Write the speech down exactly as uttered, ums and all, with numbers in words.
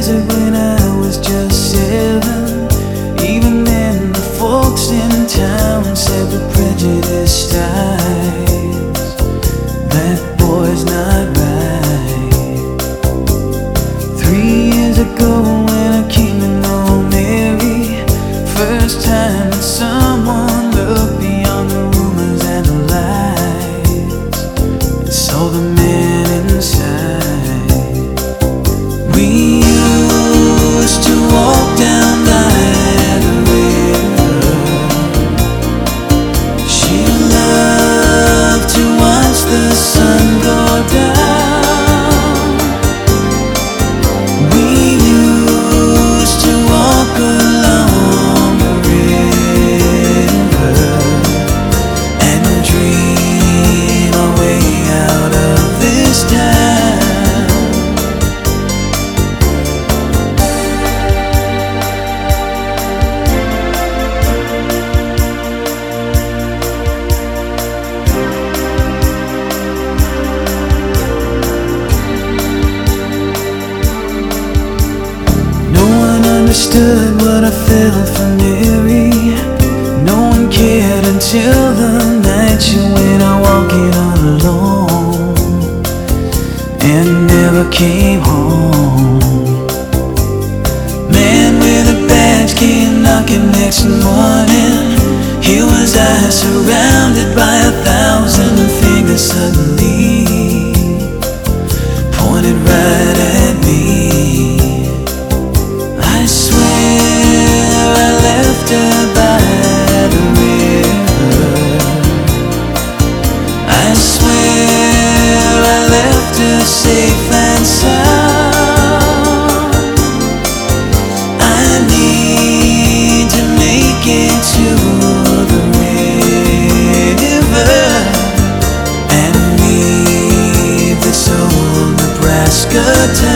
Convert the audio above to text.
desert when I was just seven. Even then the folks in town said we're prejudiced eyes, that boy's not right. Three years ago when I came to know Mary, first time that someone looked beyond the rumors and the lies and saw the man inside. We used to walk down by the river. She loved to watch the sun go down. We used to walk along the river and dream our way out of this town. Understood what I felt for Mary. No one cared until the night she went out walking all alone and never came home. Man with a badge came knocking next morning. Here was I surrounded by a thousand fingers suddenly pointed right at me. I swear I left her by the river. I swear I left her safe and sound. I need to make it to the river and leave this old Nebraska town.